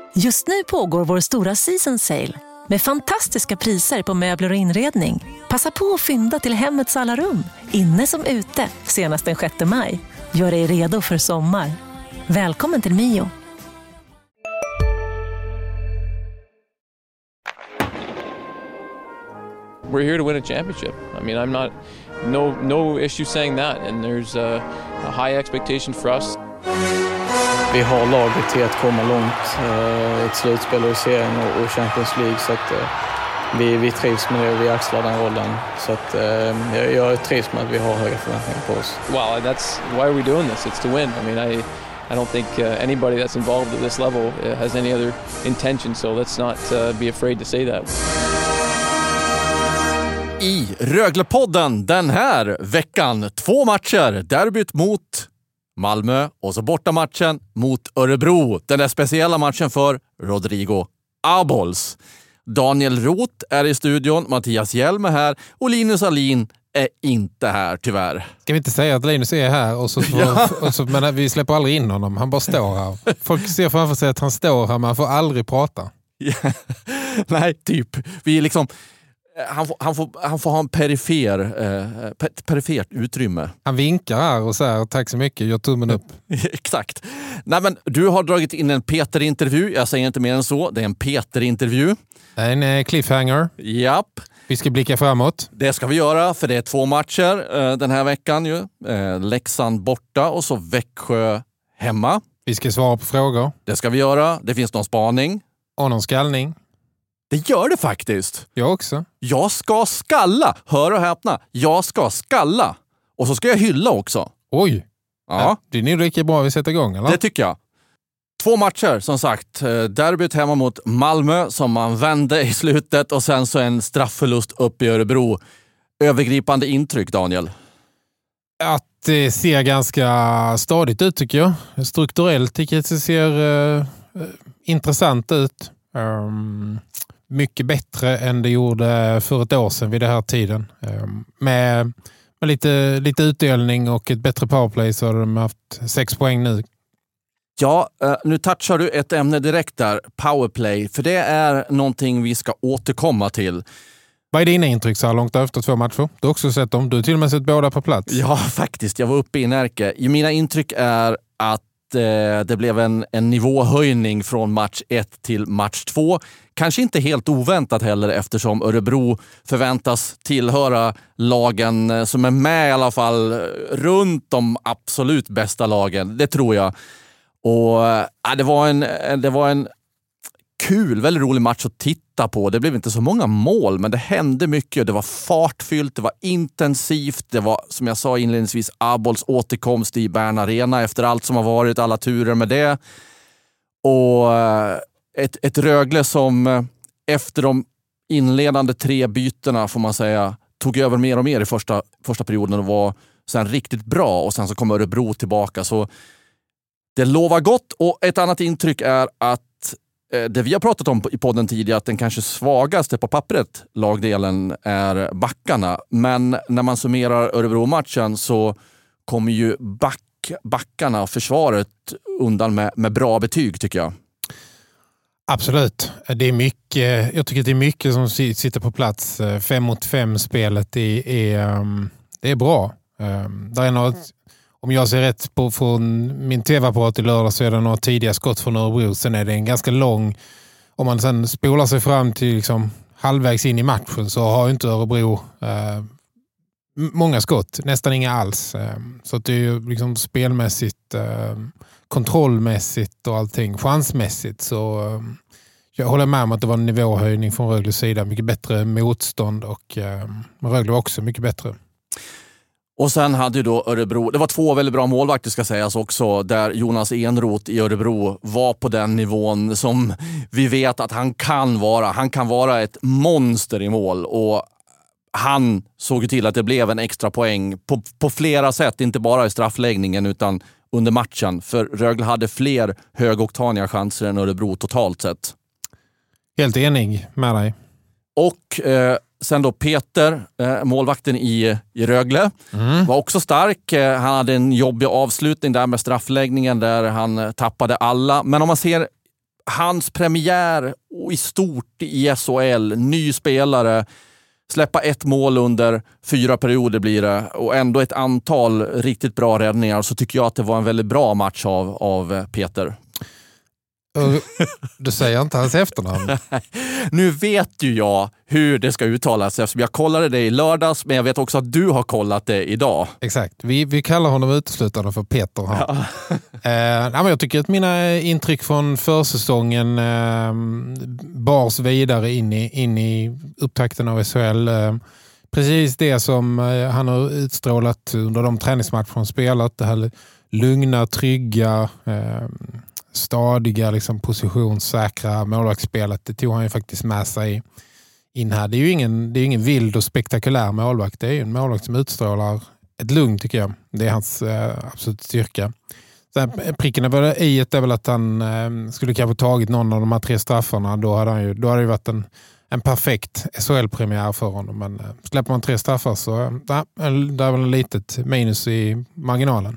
Just nu pågår vår stora season sale med fantastiska priser på möbler och inredning. Passa på att fynda till hemmets alla rum, inne som ute, senast den 6 maj. Gör dig redo för sommar. Välkommen till Mio. We're here to win a championship. I mean, I'm not, no issue saying that. And there's a high expectation for us. Vi har laget till att komma långt i ett slutspel i serien och Champions League. Så att vi trivs med det och vi axlar den rollen. Så att jag trivs med att vi har höga förväntningar på oss. Well, that's why are we doing this? It's to win. I mean, I don't think anybody that's involved at this level has any other intention. So let's not be afraid to say that. I Röglepodden den här veckan 2 matcher. Derbyt mot Malmö och så bortamatchen mot Örebro. Den där speciella matchen för Rodrigo Abols. Daniel Roth är i studion, Mattias Hjelm är här och Linus Alin är inte här tyvärr. Ska vi inte säga att Linus är här men vi släpper aldrig in honom. Han bara står här. Folk ser framför sig att han står här men han får aldrig prata. Nej, typ. Vi är liksom... Han får ha en perifert utrymme. Han vinkar här och säger tack så mycket, gör tummen upp. Exakt. Nej, men du har dragit in en Peter-intervju. Jag säger inte mer än så. Det är en Peter-intervju. En cliffhanger. Japp. Vi ska blicka framåt. Det ska vi göra för det är 2 matcher den här veckan ju. Leksand borta och så Växjö hemma. Vi ska svara på frågor. Det ska vi göra. Det finns någon spaning. Och någon skallning. Det gör det faktiskt. Jag också. Jag ska skalla. Hör och häpna. Jag ska skalla. Och så ska jag hylla också. Oj. Ja. Det är nog lika bra att vi sätter igång, eller? Det tycker jag. 2 matcher som sagt. Derbyt hemma mot Malmö som man vände i slutet och sen så en straffförlust upp i Örebro. Övergripande intryck, Daniel? Att det ser ganska stadigt ut tycker jag. Strukturellt tycker jag att det ser intressant ut. Mycket bättre än det gjorde för ett år sedan vid den här tiden. Med lite utdelning och ett bättre powerplay så har de haft 6 poäng nu. Ja, nu touchar du ett ämne direkt där. Powerplay, för det är någonting vi ska återkomma till. Vad är dina intryck så här långt efter 2 matcher? Du har också sett dem. Du har till och med sett båda på plats. Ja, faktiskt. Jag var uppe i Närke. Mina intryck är att det blev en nivåhöjning från match 1 till match 2. Kanske inte helt oväntat heller eftersom Örebro förväntas tillhöra lagen som är med i alla fall runt de absolut bästa lagen. Det tror jag. Och det var en kul, väldigt rolig match att titta på. Det blev inte så många mål men det hände mycket. Det var fartfyllt, det var intensivt. Det var som jag sa inledningsvis Abols återkomst i Bern Arena efter allt som har varit, alla turer med det. Och ett Rögle som efter de inledande 3 bytena får man säga tog över mer och mer i första perioden och var sen riktigt bra och sen så kom Örebro tillbaka så det lovar gott. Och ett annat intryck är att det vi har pratat om i podden tidigare att den kanske svagaste på pappret lagdelen är backarna. Men när man summerar Örebro-matchen så kommer ju backarna och försvaret undan med bra betyg tycker jag. Absolut. Det är mycket, jag tycker att det är mycket som sitter på plats. 5-mot-5-spelet det är bra. Det är något, om jag ser rätt på från min tv-apparat i lördag så är det några tidiga skott från Örebro. Sen är det en ganska lång, om man sen spolar sig fram till liksom halvvägs in i matchen så har inte Örebro många skott, nästan inga alls. Så att det är ju liksom spelmässigt, kontrollmässigt och allting, chansmässigt så jag håller med om att det var en nivåhöjning från Rögles sida, mycket bättre motstånd och Rögle var också mycket bättre. Och sen hade ju då Örebro, det var 2 väldigt bra målvakter ska sägas också, där Jonas Enroth i Örebro var på den nivån som vi vet att han kan vara. Han kan vara ett monster i mål och han såg till att det blev en extra poäng på flera sätt, inte bara i straffläggningen utan under matchen. För Rögle hade fler högoktaniga chanser än Örebro totalt sett. Helt enig med dig. Och sen då Peter, målvakten i Rögle, var också stark. Han hade en jobbig avslutning där med straffläggningen där han tappade alla. Men om man ser hans premiär och i stort i SHL, ny spelare, släppa 1 mål under 4 perioder blir det och ändå ett antal riktigt bra räddningar, så tycker jag att det var en väldigt bra match av Peter. Du säger inte hans efternamn. Nu vet ju jag hur det ska uttalas eftersom jag kollade det i lördags, men jag vet också att du har kollat det idag. Exakt, vi kallar honom uteslutande för Peter. Ja. Men jag tycker att mina intryck från försäsongen bars vidare in i upptakten av SHL. Precis det som han har utstrålat under de träningsmatcher han spelat. Det här lugna, trygga, stadiga, liksom positionssäkra målvaktsspelet. Det tog han ju faktiskt med sig in här. Det är ju ingen vild och spektakulär målvakt. Det är ju en målvakt som utstrålar ett lugn, tycker jag. Det är hans absolut styrka. Sen, pricken över i-et är väl att han skulle kanske tagit någon av de här 3 straffarna. Då hade det ju varit en perfekt SHL-premiär för honom. Men släpper man 3 straffar så det är väl ett litet minus i marginalen.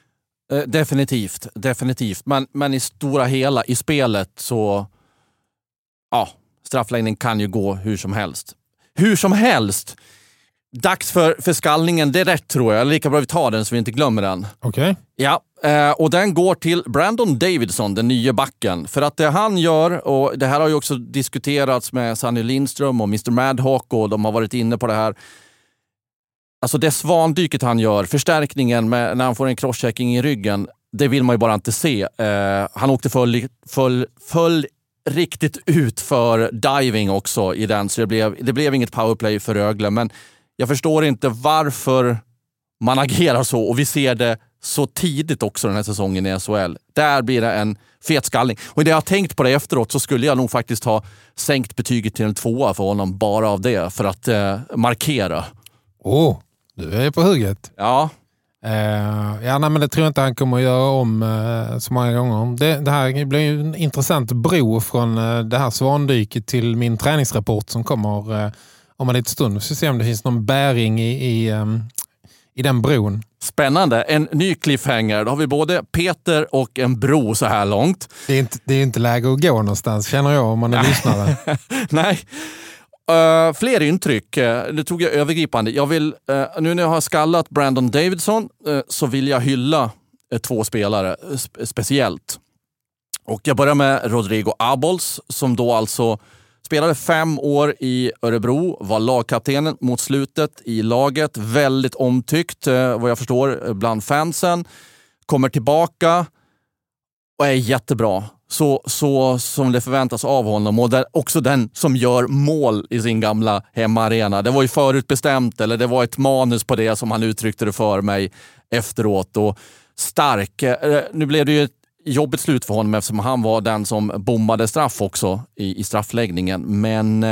Definitivt. Men i stora hela i spelet så straffläggning kan ju gå hur som helst. Dags för skallningen, det är rätt tror jag. Lika bra vi tar den så vi inte glömmer den. Okej. Ja, och den går till Brandon Davidson, den nya backen. För att det han gör, och det här har ju också diskuterats med Sanny Lindström och Mr. Madhawk, och de har varit inne på det här. Alltså det svandyket han gör, förstärkningen när han får en crosschecking i ryggen, det vill man ju bara inte se. Han åkte föll riktigt ut för diving också i den, så det blev inget powerplay för Rögle. Men jag förstår inte varför man agerar så, och vi ser det så tidigt också den här säsongen i SHL. Där blir det en fet skallning. Och när jag har tänkt på det efteråt så skulle jag nog faktiskt ha sänkt betyget till en 2 för honom bara av det, för att markera. Du är på hugget. Ja. Men det tror jag inte han kommer att göra om så många gånger. Det här blir ju en intressant bro från det här svandyket till min träningsrapport som kommer om en liten stund. Vi ska se om det finns någon bäring i den bron. Spännande. En ny cliffhanger. Då har vi både Peter och en bro så här långt. Det är inte läge att gå någonstans, känner jag, om man är lyssnare. Nej. Fler intryck. Det tog jag övergripande. Jag vill, nu när jag har skallat Brandon Davidson så vill jag hylla 2 spelare speciellt. Och jag börjar med Rodrigo Abols som då alltså spelade 5 år i Örebro, var lagkaptenen mot slutet i laget. Väldigt omtyckt, vad jag förstår, bland fansen. Kommer tillbaka och är jättebra. Så som det förväntas av honom, och också den som gör mål i sin gamla hemmaarena. Det var ju förutbestämt, eller det var ett manus på det som han uttryckte det för mig efteråt. Och stark. Nu blev det ju ett jobbigt slut för honom eftersom han var den som bommade straff också i straffläggningen. Men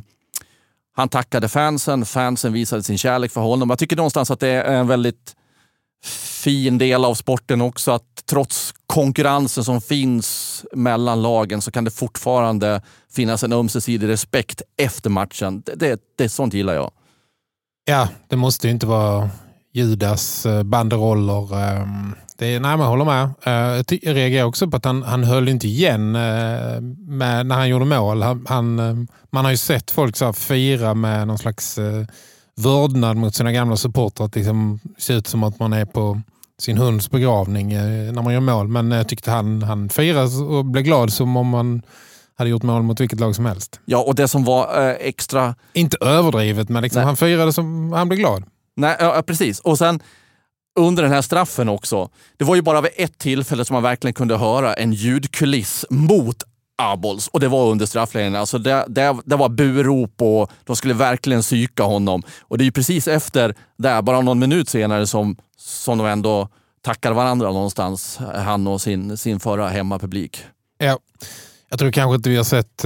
han tackade fansen visade sin kärlek för honom. Jag tycker någonstans att det är en väldigt fin del av sporten också, att trots konkurrensen som finns mellan lagen så kan det fortfarande finnas en ömsesidig respekt efter matchen. Det sånt gillar jag. Ja, det måste ju inte vara Judas banderoller. Man håller med. Jag reagerar också på att han höll inte igen när han gjorde mål. Man har ju sett folk så här fira med någon slags vördnad mot sina gamla supportrar, att liksom ser ut som att man är på sin hunds begravning när man gör mål. Men jag tyckte han firade och blev glad som om man hade gjort mål mot vilket lag som helst. Ja, och det som var extra... Inte överdrivet, men liksom han firade som han blev glad. Nej, ja, precis. Och sen under den här straffen också. Det var ju bara vid ett tillfälle som man verkligen kunde höra en ljudkuliss mot Abols, och det var under straffläggningen. Alltså det var burop och de skulle verkligen psyka honom. Och det är ju precis efter där, bara någon minut senare, som de ändå tackar varandra någonstans, han och sin förra hemmapublik. Ja, jag tror kanske inte vi har sett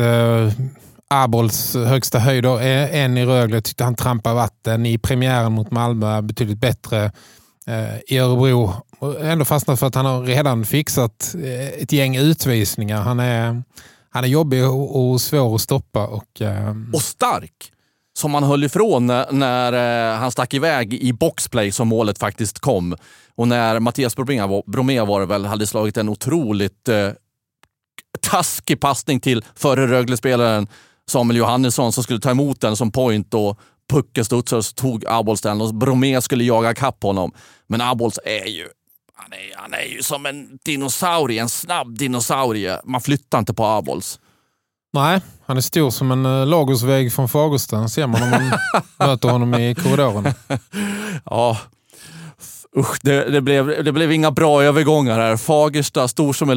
Abols högsta höjder än i Rögle. Jag tyckte han trampade vatten i premiären mot Malmö betydligt bättre i Örebro. Och ändå fastnat för att han har redan fixat ett gäng utvisningar. Han är jobbig och svår att stoppa. Och stark! Som han höll ifrån när han stack iväg i boxplay som målet faktiskt kom. Och när Mattias Bromé var det väl, hade slagit en otroligt taskig passning till förre Rögle-spelaren Samuel Johannesson som skulle ta emot den som point och pucken studsade och så tog Abols den och Bromé skulle jaga kapp honom. Men Abols är ju han är ju som en dinosaurie, en snabb dinosaurie. Man flyttar inte på Abols. Nej, han är stor som en Lagosväg från Fagersta. Ser man om man möter honom i korridoren. Ja, usch, det blev inga bra övergångar här. Fagersta, stor som en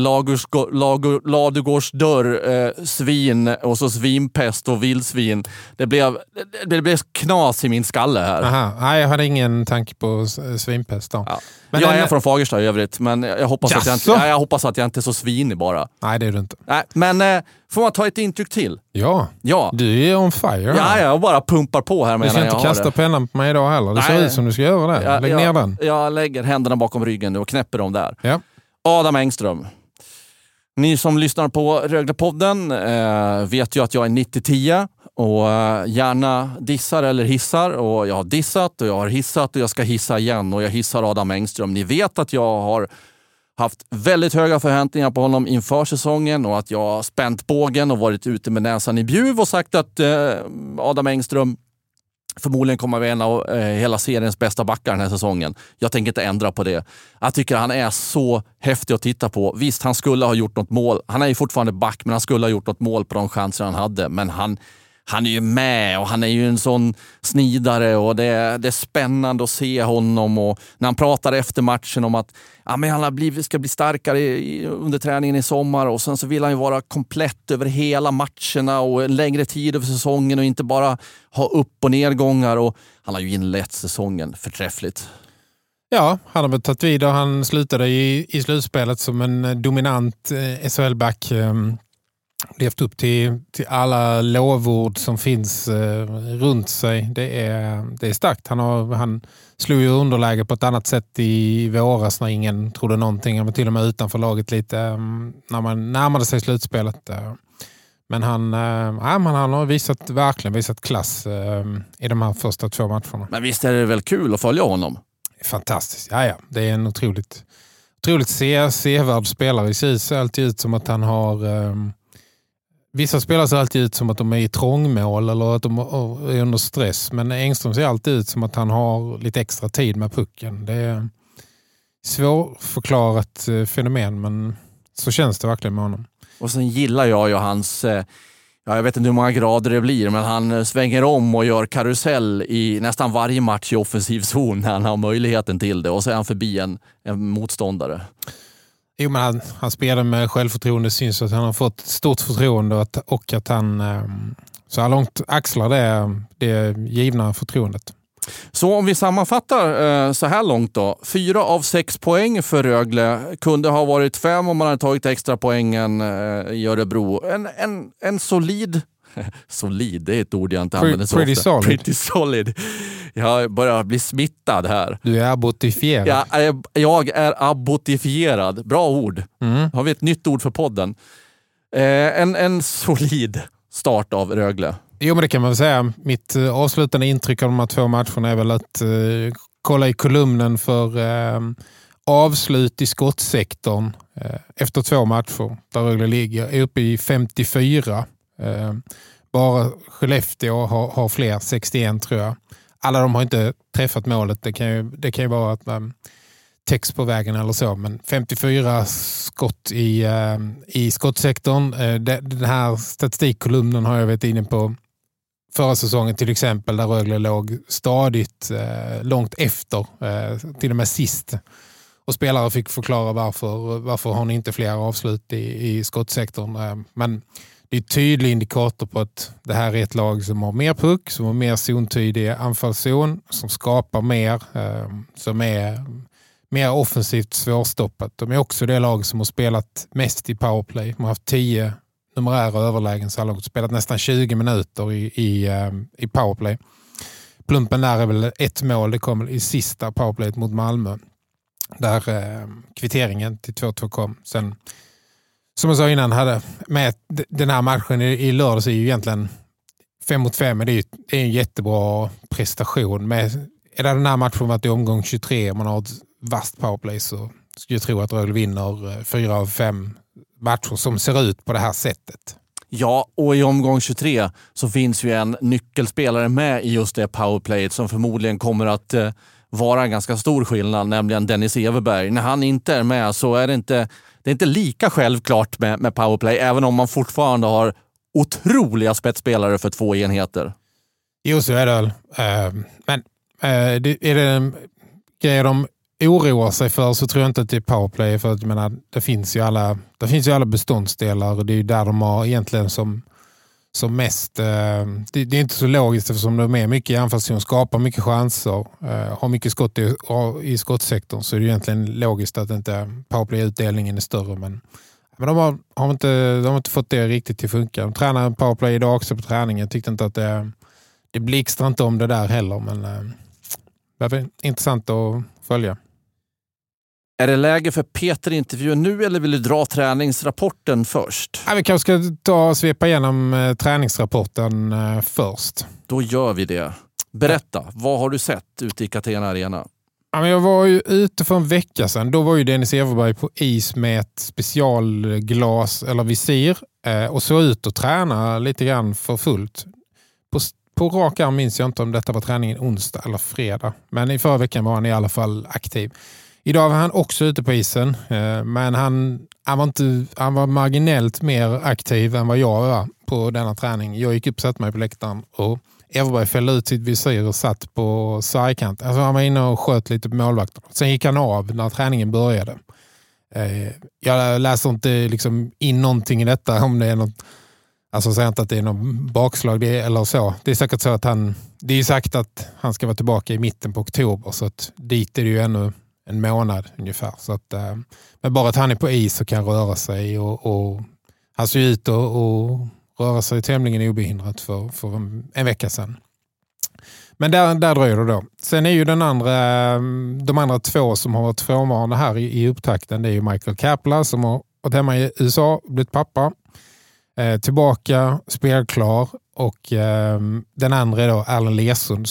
ladugårdsdörr, svin och så svinpest och vildsvin. Det blev knas i min skalle här. Aha. Nej, jag hade ingen tanke på svinpest då. Ja. Men jag är från Fagersta i övrigt, men jag hoppas att jag inte är så svinig bara. Nej, det är du inte. Nej, men får man ta ett intryck till? Ja. Du är on fire. Ja, jag bara pumpar på här. Du ska inte kasta pennan på mig idag heller. Det ser ut som du ska göra det. Lägg ner den. Jag lägger händerna bakom ryggen och knäpper dem där. Ja. Adam Engström. Ni som lyssnar på Röglepodden vet ju att jag är 90-10 och gärna dissar eller hissar. Och jag har dissat och jag har hissat och jag ska hissa igen. Och jag hissar Adam Engström. Ni vet att jag har haft väldigt höga förväntningar på honom inför säsongen och att jag har spänt bågen och varit ute med näsan i bjuv och sagt att Adam Engström förmodligen kommer att vara en av hela seriens bästa backar den här säsongen. Jag tänker inte ändra på det. Jag tycker han är så häftig att titta på. Visst, han skulle ha gjort något mål. Han är ju fortfarande back, men han skulle ha gjort något mål på de chanser han hade. Men han är ju med och han är ju en sån snidare och det är spännande att se honom. Och när han pratar efter matchen om att men han ska bli starkare under träningen i sommar och sen så vill han ju vara komplett över hela matcherna och en längre tid över säsongen och inte bara ha upp- och nedgångar. Och han har ju inlett säsongen förträffligt. Ja, han har väl tagit vid och han slutade i slutspelet som en dominant SHL-back. Levt upp till alla lovord som finns runt sig. Det är starkt. Han slog ju underläge på ett annat sätt i våras när ingen trodde någonting. Han var till och med utanför laget lite när man närmade sig slutspelet. Men han har verkligen visat klass i de här första 2 matcherna. Men visst är det väl kul att följa honom? Fantastiskt. Ja. Det är en otroligt sevärd spelare. Det ser alltid ut som att han har... Vissa spelare ser alltid ut som att de är i trångmål eller att de är under stress. Men Engström ser alltid ut som att han har lite extra tid med pucken. Det är svårförklarat fenomen, men så känns det verkligen med honom. Och sen gillar jag ju hans... jag vet inte hur många grader det blir, men han svänger om och gör karusell i nästan varje match i offensiv zon när han har möjligheten till det. Och så är han förbi en motståndare. Jo, men han spelar med självförtroende, syns att han har fått stort förtroende och att han så här långt axlar det givna förtroendet. Så om vi sammanfattar så här långt då. 4 av 6 poäng för Rögle. Kunde ha varit 5 om man hade tagit extra poängen i Örebro. En solid... Solid, det är ett ord jag inte använder så ofta. Solid. Pretty solid. Jag börjar bli smittad här. Du är abotifierad. Jag är abotifierad. Bra ord. Har vi ett nytt ord för podden. En solid start av Rögle. Jo, men det kan man väl säga. Mitt avslutande intryck av de här 2 matcherna är väl att kolla i kolumnen för avslut i skottsektorn efter 2 matcher där Rögle ligger är uppe i 54. Bara Skellefteå har fler, 61 tror jag. Alla de har inte träffat målet. Det kan ju vara att text på vägen eller så. Men 54 skott i skottsektorn. Den här statistikkolumnen har jag varit inne på förra säsongen till exempel, där Rögle låg stadigt långt efter, till och med sist. Och spelare fick förklara varför har ni inte fler avslut i skottsektorn. Men det är en tydlig indikator på att det här är ett lag som har mer puck, som har mer zontydig anfallszon, som skapar mer, som är mer offensivt svårstoppat. De är också det lag som har spelat mest i powerplay. De har haft 10 numerära överlägen så har spelat nästan 20 minuter i powerplay. Plumpen där är väl 1 mål. Det kom i sista powerplayet mot Malmö. Där kvitteringen till 2-2 kom. Sen, som jag sa innan, hade med den här matchen i lördags är ju egentligen 5-5, men det är en jättebra prestation. Är det den här matchen varit i omgång 23 och man har ett vast powerplay så skulle jag tro att Rögle vinner 4 av 5 matcher som ser ut på det här sättet. Ja, och i omgång 23 så finns ju en nyckelspelare med i just det powerplayet som förmodligen kommer att vara en ganska stor skillnad, nämligen Dennis Everberg. När han inte är med så är det är inte lika självklart med powerplay, även om man fortfarande har otroliga spetsspelare för 2 enheter. Jo, så är det väl. Men är det grejer de oroar sig för, så tror jag inte att det är powerplay, för att jag menar, det finns ju alla beståndsdelar, och det är ju där de har egentligen som mest, det är inte så logiskt eftersom de är mycket i anfallszon, skapar mycket chanser, har mycket skott i skottsektorn, så är det egentligen logiskt att inte powerplay-utdelningen är större, men de har inte fått det riktigt till funka. De tränar powerplay idag också på träningen. Jag tyckte inte att det blixtrar inte om det där heller, men det är intressant att följa. Är det läge för Peter-intervjun nu, eller vill du dra träningsrapporten först? Ja, vi kanske ska svepa igenom träningsrapporten först. Då gör vi det. Berätta, vad har du sett ute i Catena Arena? Ja, men jag var ju ute för en vecka sedan. Då var ju Dennis Everberg på is med ett specialglas eller visir och såg ut att träna lite grann för fullt. På rak arm minns jag inte om detta var träningen onsdag eller fredag. Men i förra veckan var han i alla fall aktiv. Idag var han också ute på isen, men han var marginellt mer aktiv än vad jag var på denna träning. Jag gick upp och satte mig på läktaren, och Everberg fällde ut sitt visir och satt på sargkant. Alltså han var inne och sköt lite på målvakten. Sen gick han av när träningen började. Jag läser inte liksom in någonting i detta, om det är något, alltså säger inte att det är något bakslag eller så. Det är säkert så att det är sagt att han ska vara tillbaka i mitten på oktober, så att dit är det ju ännu en månad ungefär. Så att, men bara att han är på is och kan röra sig, och han ser ut och röra sig tämligen obehindrat för en vecka sedan. Men där dröjer det då. Sen är ju de andra 2 som har varit frånvarande här i upptakten, det är ju Michael Kapla som har varit hemma i USA, blivit pappa. Tillbaka, spelklar, och den andra är då Allen Lesund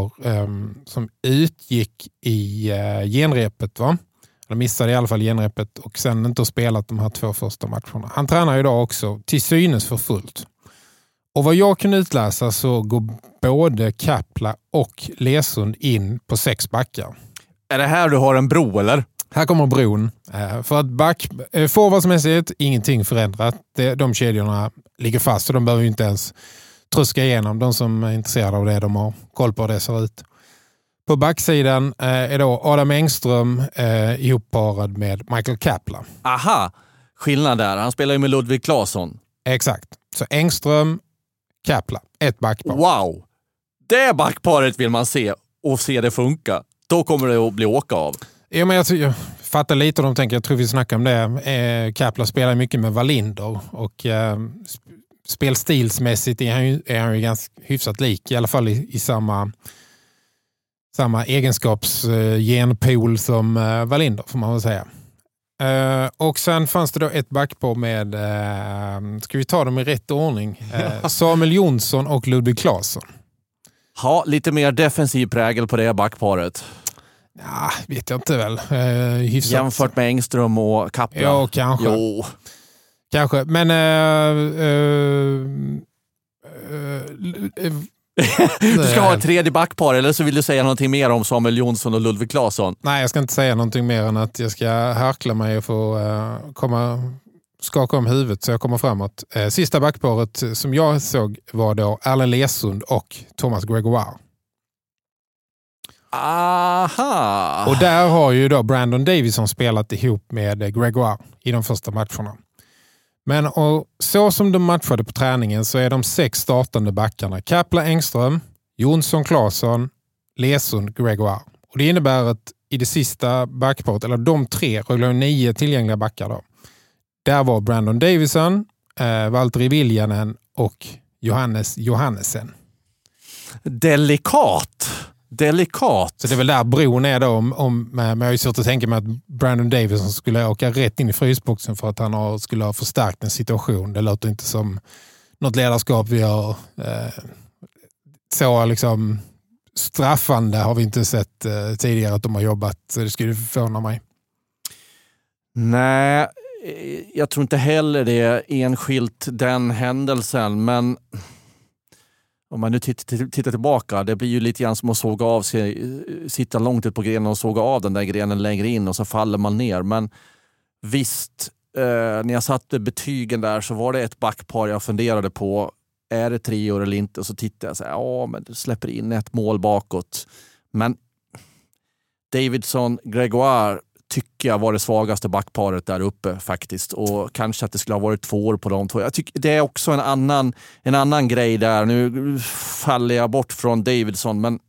som utgick i genrepet, va? Eller missade i alla fall genrepet, och sen inte har spelat de här 2 första matcherna. Han tränar idag också till synes för fullt. Och vad jag kan utläsa så går både Kapla och Lesund in på 6 backar. Är det här du har en bro, eller? Här kommer bron. För att forwardsmässigt, ingenting förändrat. De kedjorna ligger fast, så de behöver ju inte ens tröska igenom. De som är intresserade av det, de har koll på hur det ser ut. På backsidan är då Adam Engström ihopparad med Michael Kapla. Aha, skillnad där. Han spelar ju med Ludvig Claesson. Exakt. Så Engström, Kapla, ett backpar. Wow! Det backparet vill man se, och se det funka. Då kommer det att bli åka av. Ja, men jag fattar lite om de tänker, jag tror vi snackar om det. Kapla spelar mycket med Wallinder, och spelstilsmässigt är han ju ganska hyfsat lik, i alla fall i samma egenskapsgenpool som Wallinder, får man väl säga. Och sen fanns det då ett backpar med, ska vi ta dem i rätt ordning? Samuel Jonsson och Ludvig Claesson. Ja, lite mer defensiv prägel på det backparet. Ja, vet jag inte väl. Hyfsat. Jämfört med Engström och Kapla. Ja, kanske. Jo. Kanske, men du ska ha ett tredje backpar, eller så vill du säga någonting mer om Samuel Jonsson och Ludvig Claesson? Nej, jag ska inte säga någonting mer än att jag ska harkla mig och få skaka om huvudet så jag kommer framåt. Sista backparet som jag såg var då Allen Lesund och Thomas Gregoire. Aha! Och där har ju då Brandon Davison spelat ihop med Gregoire i de första matcherna. Men och så som de matchade på träningen så är de 6 startande backarna Kapla, Engström, Jonsson, Claesson, Lesund, Gregoire. Och det innebär att i det sista backparet, eller de 3, rullar 9 tillgängliga backar då. Där var Brandon Davison, Valtteri Viljanen och Johannes Johannesen. Delikat. Så det är väl där bron är då men jag har ju svårt att tänka mig att Brandon Davison skulle åka rätt in i frysboxen för att han skulle ha förstärkt en situation. Det låter inte som något ledarskap vi har så liksom straffande har vi inte sett tidigare att de har jobbat, så det skulle förvåna mig. Nej, jag tror inte heller det är enskilt den händelsen, men om man nu tittar tillbaka, det blir ju lite grann som att såga av sig, sitta långt ut på grenen och såga av den där grenen längre in och så faller man ner. Men visst, när jag satte betygen där så var det ett backpar jag funderade på. Är det 3 år eller inte? Och så tittade jag så här, ja men du släpper in ett mål bakåt. Men Davidsson, Gregoire tycker jag var det svagaste backparet där uppe faktiskt. Och kanske att det skulle ha varit 2 år på de två. Jag tycker det är också en annan grej där. Nu faller jag bort från Davidsson, men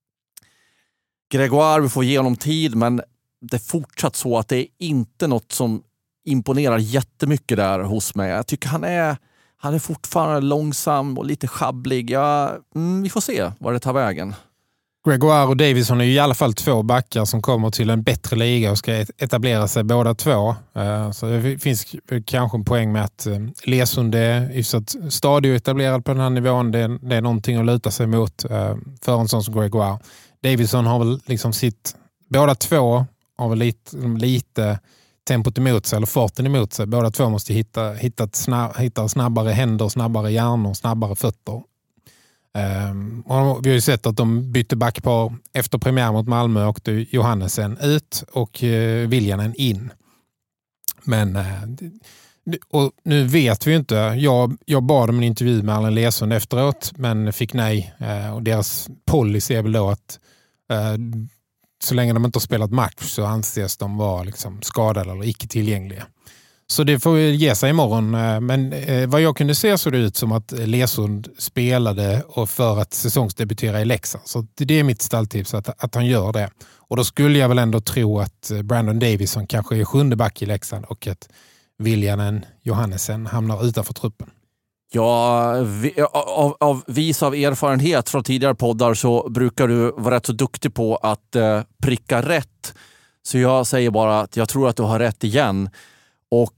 Gregoire, vi får ge honom tid, men det är fortsatt så att det är inte något som imponerar jättemycket där hos mig. Jag tycker han är fortfarande långsam och lite schabblig. Vi får se vad det tar vägen. Gregoire och Davidsson är ju i alla fall 2 backar som kommer till en bättre liga och ska etablera sig båda 2. Så det finns kanske en poäng med att Lesund är stadig och etablerad på den här nivån. Det är någonting att luta sig mot för en sån som Gregoire. Davidsson har väl liksom båda 2 har väl lite tempot emot sig eller farten emot sig. Båda 2 måste hitta snabbare händer, snabbare hjärnor, snabbare fötter. Vi har ju sett att de bytte backpar efter premiär mot Malmö och Johannesen ut och Viljanen in. Men och nu vet vi ju inte. Jag bad om en intervju med Allen Lesund efteråt men fick nej. Och deras policy är väl då att så länge de inte har spelat match så anses de vara liksom skadade eller icke tillgängliga. Så det får ge sig imorgon. Men vad jag kunde se så det ut som att Lesund spelade och för att säsongsdebutera i Leksand. Så det är mitt stalltips att han gör det. Och då skulle jag väl ändå tro att Brandon Davidsson kanske är 7:e back i Leksand och att Viljanen Johannesen hamnar utanför truppen. Ja, av vis av erfarenhet från tidigare poddar så brukar du vara rätt så duktig på att pricka rätt. Så jag säger bara att jag tror att du har rätt igen. Och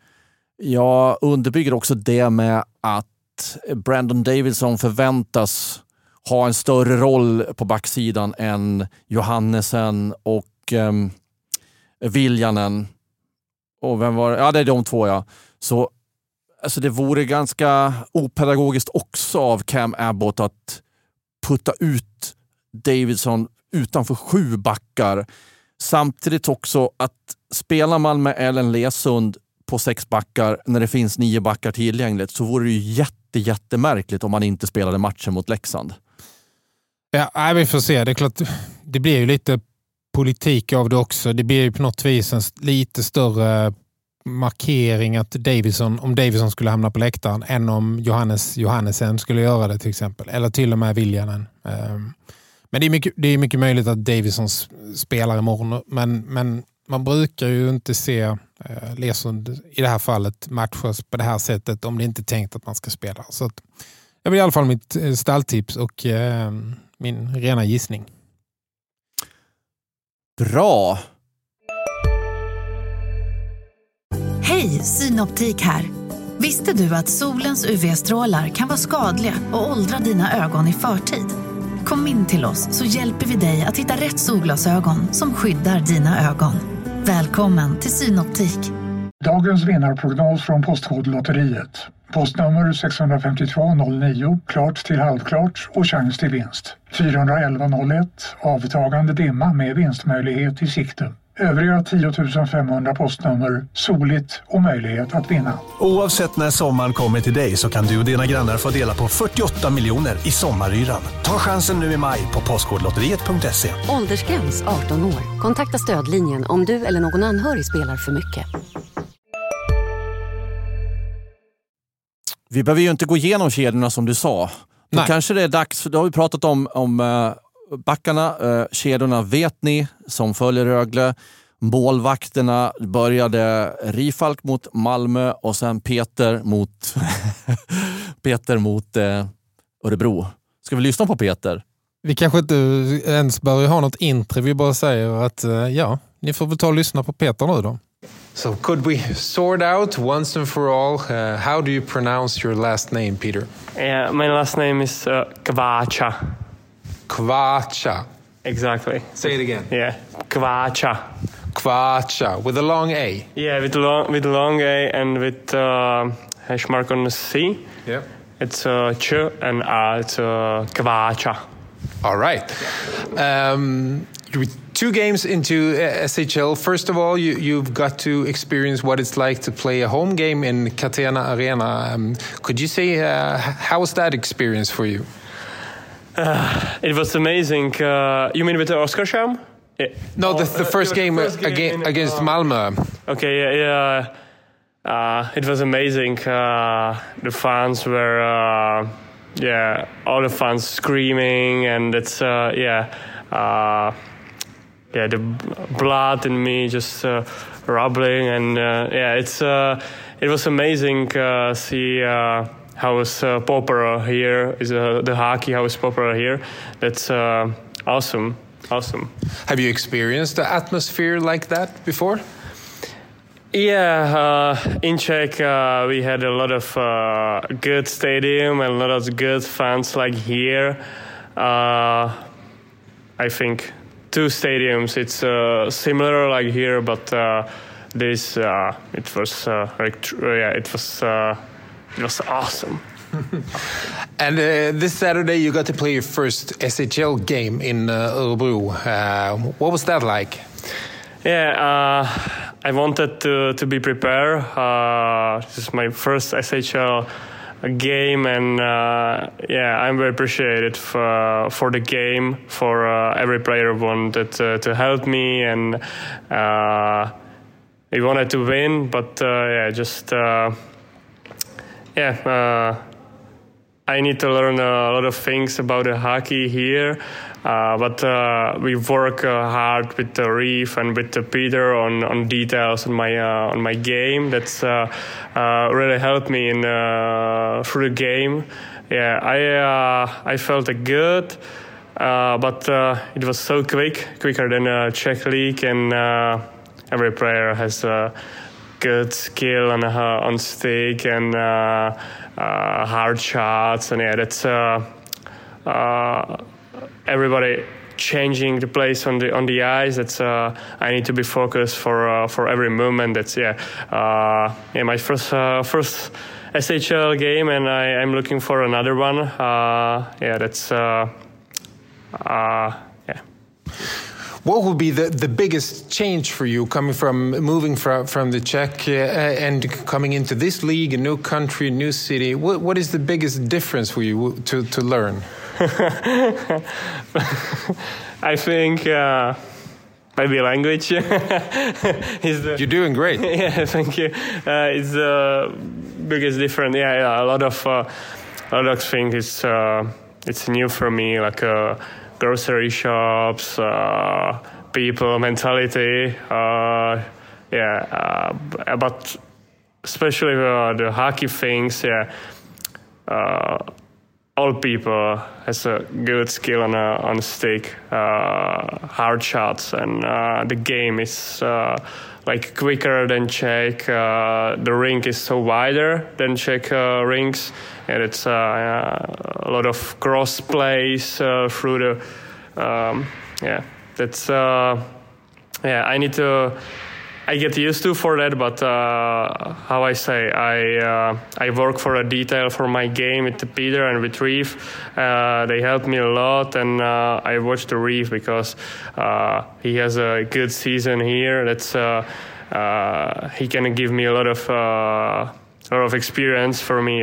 jag underbygger också det med att Brandon Davidsson förväntas ha en större roll på backsidan än Johannesen och Viljanen. Och vem var det? Ja, det är de 2, ja. Så alltså det vore ganska opedagogiskt också av Cam Abbott att putta ut Davidsson utanför 7 backar. Samtidigt också att spelar man med Allen Lesund på 6 backar när det finns 9 backar tillgängligt så vore det ju jättemärkligt om man inte spelade matchen mot Leksand. Ja, vi får se. Det är klart, det blir ju lite politik av det också. Det blir ju på något vis en lite större markering att om Davidsson skulle hamna på läktaren än om Johannesen skulle göra det till exempel. Eller till och med Viljanen. Men det är mycket möjligt att Davidsson spelar imorgon. Men man brukar ju inte se Lesund i det här fallet matchas på det här sättet om det inte är tänkt att man ska spela. Så att, jag vill i alla fall mitt stalltips och min rena gissning. Bra! Hej, Synoptik här. Visste du att solens UV-strålar kan vara skadliga och åldra dina ögon i förtid? Kom in till oss så hjälper vi dig att hitta rätt solglasögon som skyddar dina ögon. Välkommen till Synoptik. Dagens vinnarprognos från Postkodlotteriet. Postnummer 65209, klart till halvklart och chans till vinst. 41101, avtagande dimma med vinstmöjlighet i sikte. Övriga 10 500 postnummer, soligt och möjlighet att vinna. Oavsett när sommaren kommer till dig så kan du och dina grannar få dela på 48 miljoner i sommaryran. Ta chansen nu i maj på postkodlotteriet.se. Åldersgräns 18 år. Kontakta stödlinjen om du eller någon anhörig spelar för mycket. Vi behöver ju inte gå igenom kedjorna som du sa. Då kanske det är dags, då har vi pratat om backarna, kedjorna vet ni som följer Rögle. Målvakterna började Rifalk mot Malmö och sen Peter mot Örebro. Ska vi lyssna på Peter? Vi kanske inte ens börjar ha något intro. Vi bara säger att ni får väl ta och lyssna på Peter nu då. So could we sort out once and for all, how do you pronounce your last name, Peter? Yeah, my last name is Kvacha. Kvacha. Exactly. Say it again. Yeah, Kvacha. Kvacha, with a long A. Yeah, with long A and with hash mark on the C. Yeah. It's ch and a. It's Kvacha. All right. You're 2 games into SHL. First of all, you've got to experience what it's like to play a home game in Catena Arena. Could you say how was that experience for you? It was amazing. You mean with the Oskarshamn? Yeah. No, the first game against Malmö. Okay, yeah. It was amazing. The fans were, all the fans screaming, and it's, the blood in me just rubbling, and it was amazing. See how is popular here, is the hockey how is popular here. That's awesome. Have you experienced the atmosphere like that before? Yeah, in Czech we had a lot of good stadium and a lot of good fans like here. I think 2 stadiums. It's similar like here, but this it was awesome. And this Saturday you got to play your first SHL game in Örebro. What was that like? Yeah, I wanted to be prepared. This is my first SHL game, and I'm very appreciated for the game, for every player wanted to help me, and we wanted to win, but I need to learn a lot of things about the hockey here, but we work hard with the Reef and with Peter on details on my game. That's really helped me in through the game. Yeah, I felt good, but it was so quicker than Czech League, and every player has a good skill on stick and hard shots, and that's everybody changing the place on the ice. That's I need to be focused for every movement. That's my first SHL game, and I'm looking for another one. What would be the biggest change for you moving from the Czech and coming into this league, a new country, new city? What is the biggest difference for you to learn? I think maybe language. You're doing great. Yeah, thank you. It's the biggest difference. A lot of things. It's new for me, like grocery shops, people mentality. But especially the hockey things. All people has a good skill on stick, hard shots, and the game is like quicker than Czech. The rink is so wider than Czech rinks, and it's a lot of cross plays through the. I get used to for that, but how I say, I work for a detail for my game with Peter and with Reef. They help me a lot, and I watch the Reef because he has a good season here. That's he can give me a lot of experience for me.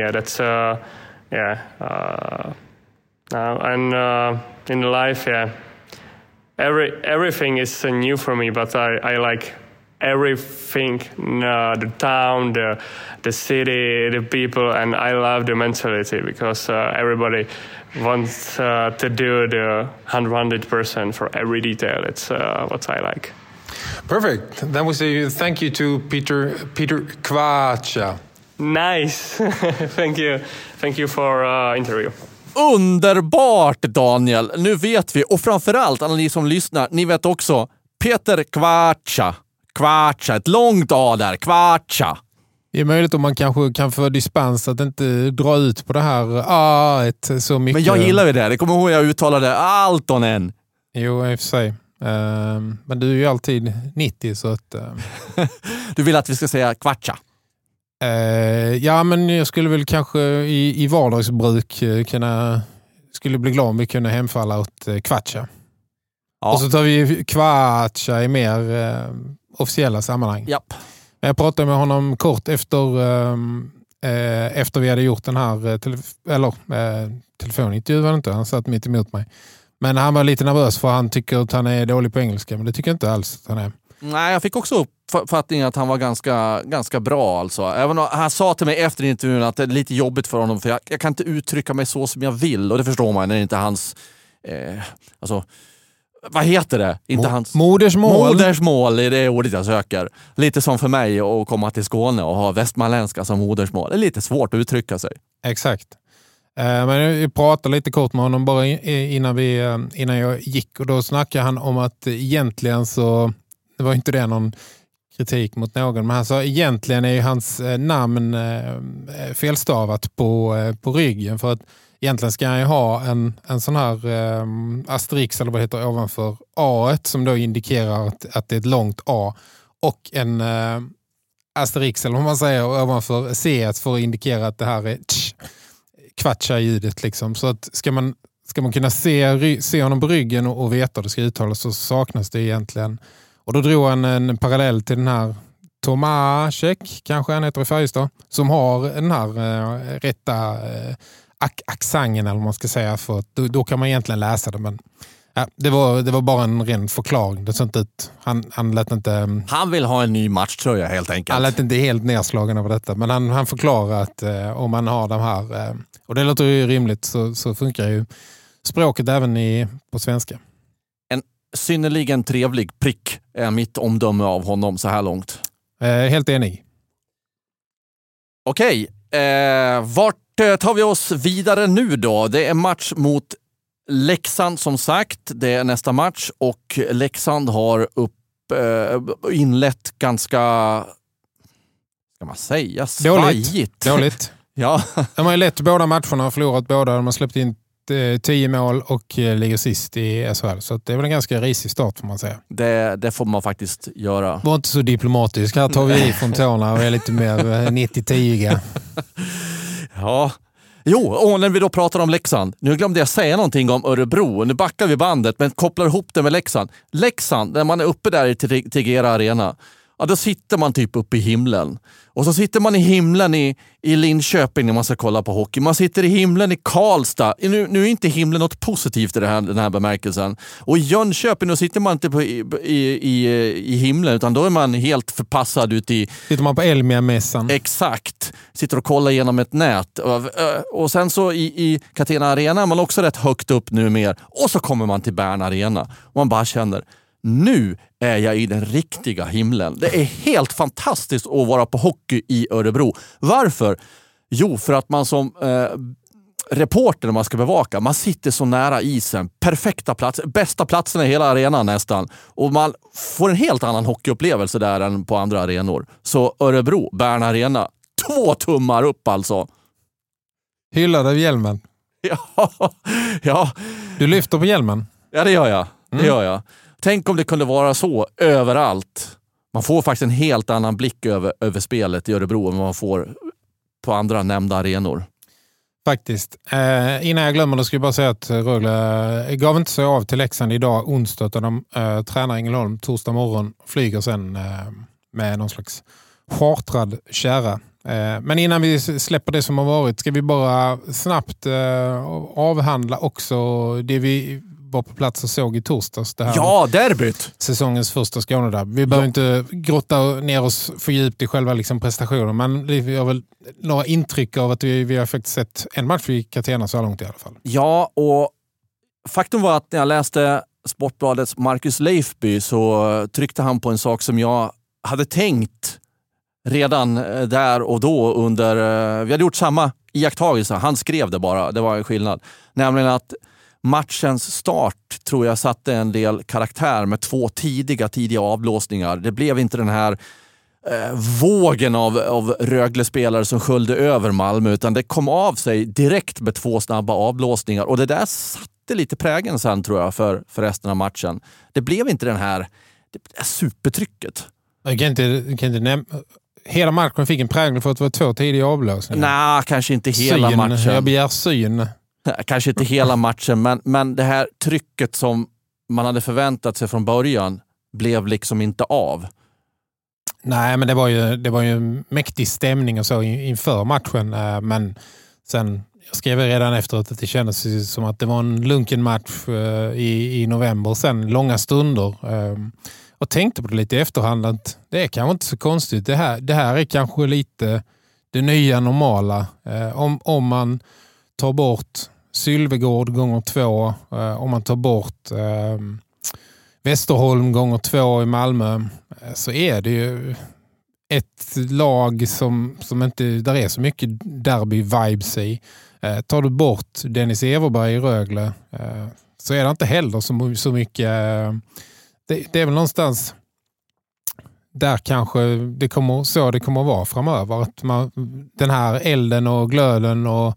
And in life, everything is new for me, but I like everything, the town, the city, the people, and I love the mentality because everybody wants to do the 100% for every detail. It's what I like. Perfect. Then we say thank you to Peter Kvacha. Nice. Thank you for interview. Underbart, Daniel. Nu vet vi, och framförallt alla ni som lyssnar, ni vet också Peter Kvacha. Kvacha, ett långt A där, Kvacha. Det är möjligt om man kanske kan få dispens att inte dra ut på det här så mycket. Men jag gillar ju det. Det kommer ihåg jag uttalade Altonen. Jo, i och för sig. Men du är ju alltid 90 så att... Du vill att vi ska säga kvartsa? Ja, men jag skulle väl kanske i vardagsbruk skulle bli glad om vi kunde hemfalla åt kvartsa. Ja. Och så tar vi kvartsa i mer officiella sammanhang. Japp. Jag pratade med honom kort efter vi hade gjort den här telefonintervjun, inte. Han satt mitt emot mig. Men han var lite nervös för han tycker att han är dålig på engelska, men det tycker jag inte alls att han är. Nej, jag fick också uppfattningen att han var ganska bra alltså. Även om han sa till mig efter intervjun att det är lite jobbigt för honom för jag kan inte uttrycka mig så som jag vill, och det förstår man när det inte är hans alltså, vad heter det? Inte hans modersmål är det ordet jag söker. Lite som för mig att komma till Skåne och ha västmanländska som modersmål. Det är lite svårt att uttrycka sig. Exakt. Men jag pratade lite kort med honom bara innan jag gick, och då snackade han om att egentligen så, det var inte det någon kritik mot någon, men han sa egentligen är ju hans namn felstavat på ryggen, för att egentligen ska han ju ha en sån här asterix eller vad det heter ovanför A-et som då indikerar att det är ett långt A, och en asterix eller vad man säger ovanför C-et för att indikera att det här är kvartsa-ljudet liksom. Så att ska man kunna se honom på ryggen och veta att det ska uttalas, så saknas det egentligen. Och då drog han en parallell till den här Tomášek, kanske han heter i Färjestad, som har den här rätta accenten eller vad man ska säga, för att då kan man egentligen läsa det, men ja, det var bara en ren förklaring. Det sånt ut, han lät inte... Han vill ha en ny matchtröja helt enkelt. Han lät inte helt nedslagen över detta, men han förklarar att om man har de här, och det låter ju rimligt, så funkar ju språket även på svenska. En synnerligen trevlig prick är mitt omdöme av honom så här långt. Helt enig. Okej, vart tar vi oss vidare nu då? Det är match mot Leksand som sagt. Det är nästa match, och Leksand har inlett ganska, ska man säga, svajigt. Dåligt. Ja. De har ju lett båda matcherna och förlorat båda. De har släppt in 10 mål och ligger sist i SHL. Så det är väl en ganska risig start får man säga. Det får man faktiskt göra. Var inte så diplomatisk. Här tar vi från tårna och är lite mer 90-10. Ja. Jo, och när vi då pratar om Leksand. Nu glömde jag säga någonting om Örebro. Nu backar vi bandet, men kopplar ihop det med Leksand. Leksand, när man är uppe där i Tegera Arena, ja, då sitter man typ uppe i himlen. Och så sitter man i himlen i Linköping när man ska kolla på hockey. Man sitter i himlen i Karlstad. Nu är inte himlen något positivt i den här bemärkelsen. Och i Jönköping då sitter man inte i himlen, utan då är man helt förpassad ut i... Sitter man på Elmia-mässan. Exakt. Sitter och kollar genom ett nät. Och sen så i Catena Arena är man också rätt högt upp nu mer. Och så kommer man till Bern Arena. Och man bara känner... Nu är jag i den riktiga himlen. Det är helt fantastiskt att vara på hockey i Örebro. Varför? Jo, för att man som reporter när man ska bevaka, man sitter så nära isen. Perfekta plats, bästa platsen i hela arenan nästan. Och man får en helt annan hockeyupplevelse där än på andra arenor. Så Örebro, Bern Arena, 2 tummar upp alltså. Hyllade av hjälmen. Ja. Du lyfter på hjälmen? Ja, det gör jag. Det gör jag. Tänk om det kunde vara så överallt. Man får faktiskt en helt annan blick över spelet i Örebro än man får på andra nämnda arenor. Faktiskt. Innan jag glömmer det ska jag bara säga att Rögle gav inte sig av till Leksand idag onsdag, utan de tränar Ängelholm torsdag morgon, flyger sen med någon slags chartrad kärra. Men innan vi släpper det som har varit ska vi bara snabbt avhandla också det vi var på plats och såg i torsdags. Det här derbyt! Säsongens första Skånederby. Vi behöver inte grotta ner oss för djupt i själva liksom prestationen, men vi har väl några intryck av att vi har faktiskt sett en match i Catena så långt i alla fall. Ja, och faktum var att när jag läste Sportbladets Marcus Leifby så tryckte han på en sak som jag hade tänkt redan där och då under... Vi hade gjort samma iakttagelse. Han skrev det bara. Det var en skillnad. Nämligen att matchens start tror jag satte en del karaktär med 2 tidiga avblåsningar. Det blev inte den här vågen av Rögle-spelare som sköljde över Malmö, utan det kom av sig direkt med 2 snabba avblåsningar. Och det där satte satte lite prägen sen tror jag för resten av matchen. Det blev inte det här supertrycket. Jag kan inte hela matchen fick en prägel för att det var 2 tidiga avblåsningar. Nej, kanske inte hela matchen. Jag begär syn. Kanske inte hela matchen, men det här trycket som man hade förväntat sig från början blev liksom inte av. Nej, men det var ju en mäktig stämning och så inför matchen. Men sen, jag skrev redan efteråt att det kändes som att det var en lunken match i november. Sen långa stunder. Och tänkte på det lite i efterhand att det är kanske inte så konstigt. Det här är kanske lite det nya normala. Om man tar bort Sylvegård gånger 2, om man tar bort Västerholm gånger 2 i Malmö, så är det ju ett lag som inte, där är så mycket derby-vibes i. Tar du bort Dennis Everberg i Rögle, så är det inte heller så mycket. Det är väl någonstans där kanske det kommer att vara framöver. Att den här elden och glöden och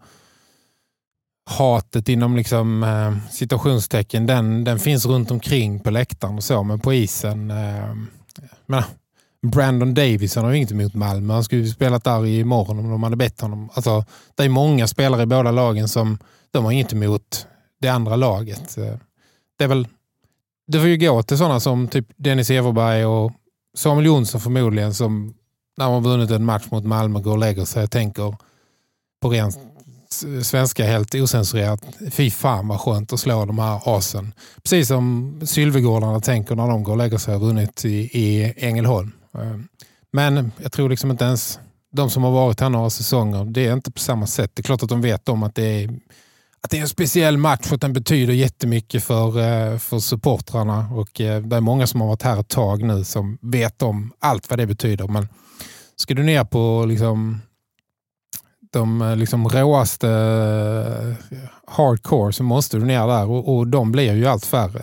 hatet inom liksom, situationstecken, den finns runt omkring på läktaren och så, men på isen men Brandon Davison har ju inget emot Malmö. Han skulle ju spelat där imorgon om de hade bett honom. Alltså, det är många spelare i båda lagen som de har inget emot det andra laget. Det får ju gå till sådana som typ Dennis Everberg och Samuel Jonsson förmodligen, som när man har vunnit en match mot Malmö går och lägger sig och tänker på ren svenska helt osensurerat, fy fan vad skönt att slå de här asen. Precis som Sylvegårdarna tänker när de går och lägger sig och vunnit i Ängelholm. Men jag tror liksom inte ens de som har varit här några säsonger, det är inte på samma sätt. Det är klart att de vet om att det är en speciell match och att den betyder jättemycket för supportrarna, och det är många som har varit här ett tag nu som vet om allt vad det betyder. Men ska du ner på liksom de liksom råaste hardcore, så måste du ner där, och de blir ju allt färre.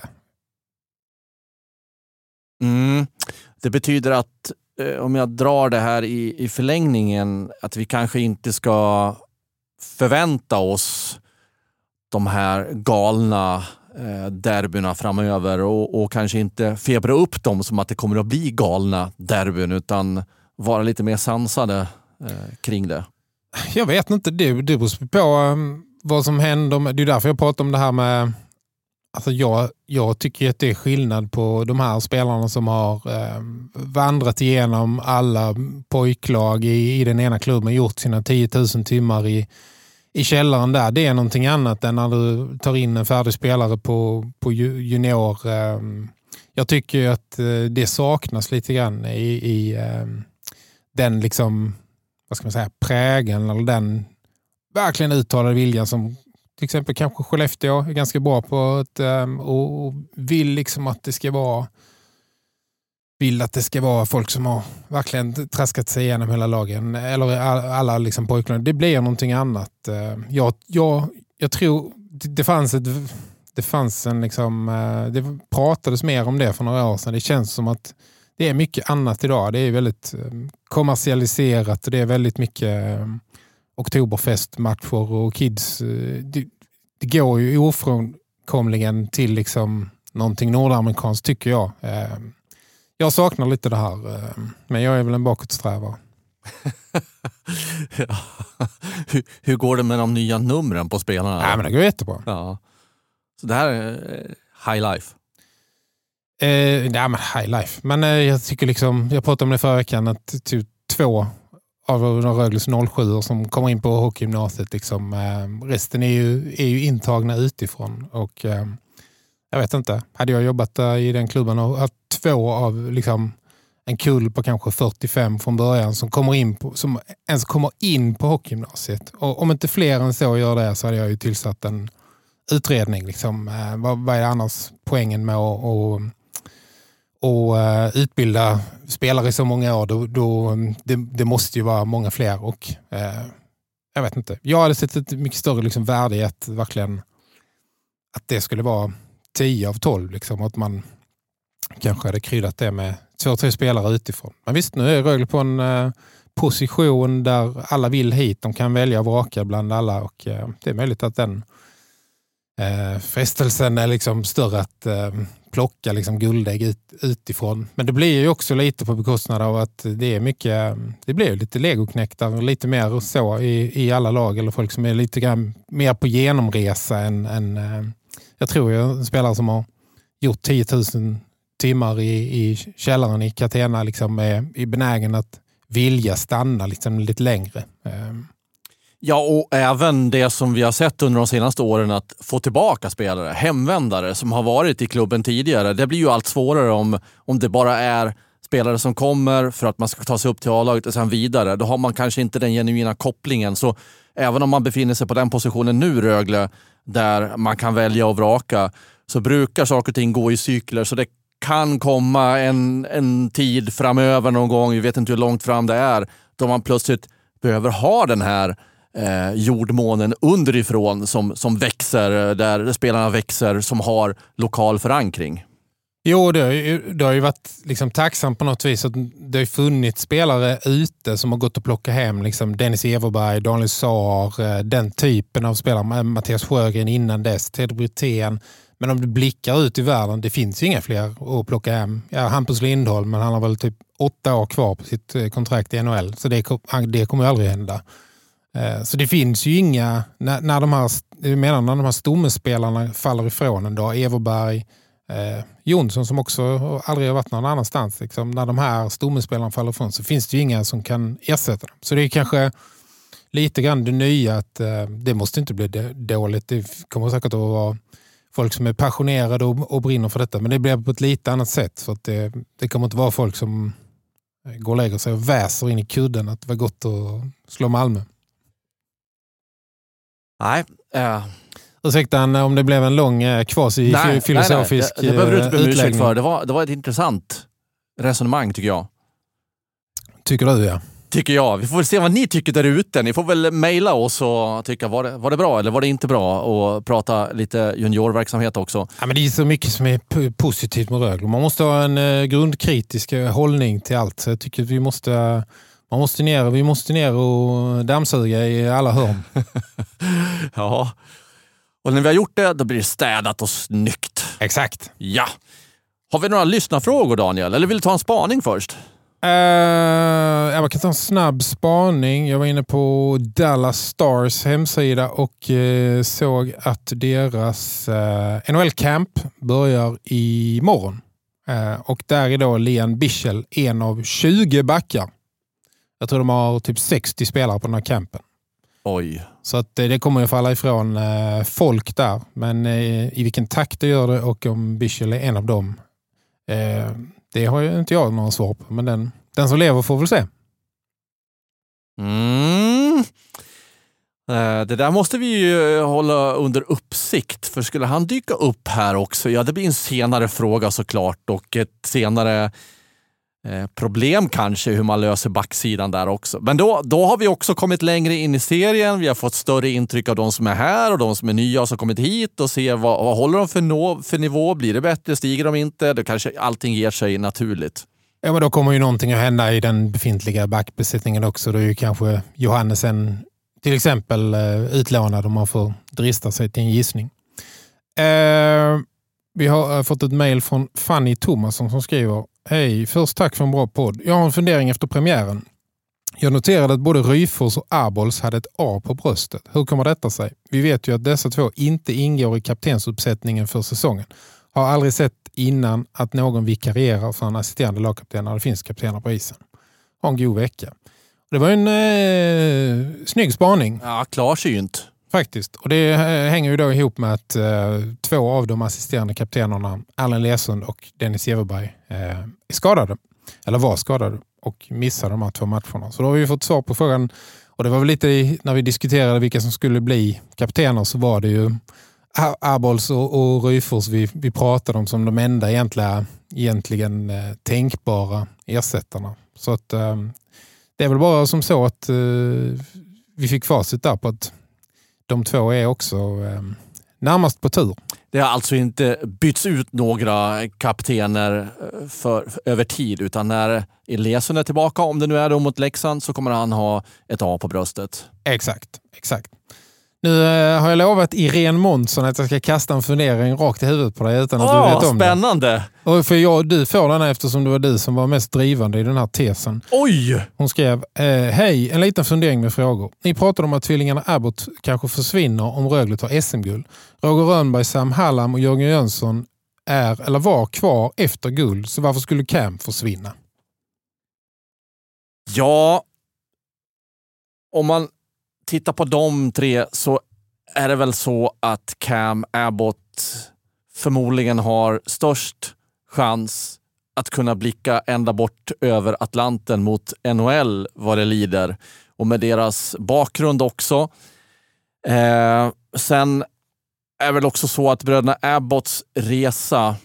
Det betyder att om jag drar det här i förlängningen, att vi kanske inte ska förvänta oss de här galna derbyna framöver, och kanske inte febra upp dem som att det kommer att bli galna derbyn, utan vara lite mer sansade kring det. Jag vet inte, det beror på vad som händer. Det är därför jag pratar om det här med, alltså jag tycker att det är skillnad på de här spelarna som har vandrat igenom alla pojklag i den ena klubben, gjort sina 10 000 timmar i källaren där. Det är någonting annat än när du tar in en färdig spelare på junior. Jag tycker att det saknas lite grann i den liksom, vad ska man säga, prägen, eller den verkligen uttalade viljan som till exempel kanske Skellefteå är ganska bra på och vill liksom att det ska vara folk som har verkligen traskat sig igenom hela lagen, eller alla liksom pojklag. Det blir någonting annat. Jag tror det fanns en liksom, det pratades mer om det för några år sedan. Det känns som att det är mycket annat idag. Det är väldigt kommersialiserat, och det är väldigt mycket oktoberfestmatcher och kids. Det går ju ofrånkomligen till liksom någonting nordamerikanskt, tycker jag. Jag saknar lite det här, men jag är väl en bakåtsträvare. Ja. Hur går det med de nya numren på spelarna? Ja, men det går jättebra. Ja. Så det här är high life. Nej, men high life. Men jag tycker liksom, jag pratade om det förra veckan, att typ 2 av de Rögles 07 som kommer in på hockeygymnasiet liksom, resten är ju intagna utifrån, och jag vet inte, hade jag jobbat i den klubben och haft 2 av liksom en kull på kanske 45 från början som ens kommer in på hockeygymnasiet, och om inte fler än så gör det, så hade jag ju tillsatt en utredning liksom, vad är annars poängen med att utbilda spelare i så många år, då det måste ju vara många fler, och jag vet inte. Jag hade sett ett mycket större liksom värde i att verkligen att det skulle vara 10 av 12 liksom, att man kanske hade kryddat det med 2-3 spelare utifrån. Men visst, nu är Rögle på en position där alla vill hit. De kan välja och vraka bland alla, och det är möjligt att den Frestelsen är liksom större att plocka liksom guldägg utifrån. Men det blir ju också lite på bekostnad av att det är mycket, det blir lite legoknäckta och lite mer så i alla lag, eller folk som är lite grann mer på genomresa än jag tror en spelare som har gjort 10 000 timmar i källaren i Catena liksom är benägen att vilja stanna liksom lite längre. Ja, och även det som vi har sett under de senaste åren, att få tillbaka spelare, hemvändare som har varit i klubben tidigare. Det blir ju allt svårare om det bara är spelare som kommer för att man ska ta sig upp till A-laget och sen vidare. Då har man kanske inte den genuina kopplingen. Så även om man befinner sig på den positionen nu, Rögle, där man kan välja och vraka, så brukar saker och ting gå i cykler. Så det kan komma en tid framöver någon gång, vi vet inte hur långt fram det är, då man plötsligt behöver ha den här jordmånen underifrån som växer, där spelarna växer, som har lokal förankring. Jo, det har ju varit liksom tacksamt på något vis att det har funnits spelare ute som har gått och plockat hem liksom Dennis Everberg, Daniel Saar, den typen av spelare, Mattias Sjögren innan dess, Ted Brithén. Men om du blickar ut i världen, det finns ju inga fler att plocka hem. Ja, Hampus Lindholm, men han har väl typ 8 år kvar på sitt kontrakt i NHL, så det kommer ju aldrig hända. Så det finns ju inga, när de här stommespelarna faller ifrån en dag, Everberg, Jonsson som också aldrig har varit någon annanstans, liksom, när de här stommespelarna faller ifrån så finns det ju inga som kan ersätta dem. Så det är kanske lite grann det nya att det måste inte bli dåligt. Det kommer säkert att vara folk som är passionerade och brinner för detta, men det blir på ett lite annat sätt, för att det kommer inte vara folk som går och lägger sig och väser in i kudden att det var gott att slå Malmö. Nej. Ursäkta om det blev en lång quasi-filosofisk det behöver du inte be om ursäkt för. Det var ett intressant resonemang, tycker jag. Tycker du, ja. Tycker jag. Vi får väl se vad ni tycker där ute. Ni får väl mejla oss och tycka, var det bra eller var det inte bra, och prata lite juniorverksamhet också. Ja, men det är så mycket som är positivt med Rögle. Man måste ha en grundkritisk hållning till allt. Så jag tycker att vi måste ner och dammsuga i alla hörn. Ja. Och när vi har gjort det, då blir det städat och snyggt. Exakt. Ja. Har vi några lyssnarfrågor, Daniel? Eller vill du ta en spaning först? Jag kan ta en snabb spaning. Jag var inne på Dallas Stars hemsida och såg att deras NHL-camp börjar imorgon. Och där är då Lian Bichel en av 20 backar. Jag tror de har typ 60 spelare på den här campen. Oj. Så att det kommer ju falla ifrån folk där. Men i vilken takt det gör det och om Bichel är en av dem, det har ju inte jag någon svar på. Men den som lever får väl se. Det där måste vi ju hålla under uppsikt. För skulle han dyka upp här också, ja, det blir en senare fråga såklart. Och ett senare problem kanske hur man löser backsidan där också. Men då har vi också kommit längre in i serien. Vi har fått större intryck av de som är här och de som är nya och som kommit hit, och se vad håller de för nivå. Blir det bättre? Stiger de inte? Då kanske allting ger sig naturligt. Ja, men då kommer ju någonting att hända i den befintliga backbesättningen också. Då är ju kanske Johannesen till exempel utlånad, om man får drista sig till en gissning. Vi har fått ett mejl från Fanny Thomasson som skriver: Hej, först tack för en bra podd. Jag har en fundering efter premiären. Jag noterade att både Ryfors och Abols hade ett A på bröstet. Hur kommer detta sig? Vi vet ju att dessa två inte ingår i kaptensuppsättningen för säsongen. Har aldrig sett innan att någon vikarierar för en assisterande lagkapten när det finns kaptener på isen. Ha en god vecka. Det var en snygg spaning. Ja, klarsynt. Faktiskt. Och det hänger ju då ihop med att 2 av de assisterande kaptenerna, Allen Lesund och Dennis Everberg, är skadade. Eller var skadade och missade de här 2 matcherna. Så då har vi fått svar på frågan. Och det var väl lite när vi diskuterade vilka som skulle bli kaptener, så var det ju Abols och Ryfors vi pratade om som de enda egentligen tänkbara ersättarna. Så att det är väl bara som så att vi fick facit där på att de 2 är också närmast på tur. Det har alltså inte bytts ut några kaptener över tid, utan när Eliasson är tillbaka, om det nu är då mot Leksand, så kommer han ha ett A på bröstet. Exakt. Nu har jag lovat Irene Månsson att jag ska kasta en fundering rakt i huvudet på dig utan att du vet om spännande. Det. Och för du får den eftersom det var du som var mest drivande i den här tesen. Oj! Hon skrev, hej, en liten fundering med frågor. Ni pratade om att tvillingarna Abbott kanske försvinner om Rögle tar SM-guld. Roger Rönnberg, Sam Hallam och Jörgen Jönsson är eller var kvar efter guld. Så varför skulle Cam försvinna? Ja, om man tittar på de tre så är det väl så att Cam Abbott förmodligen har störst chans att kunna blicka ända bort över Atlanten mot NHL vad det lider. Och med deras bakgrund också. Sen är väl också så att bröderna Abbotts resa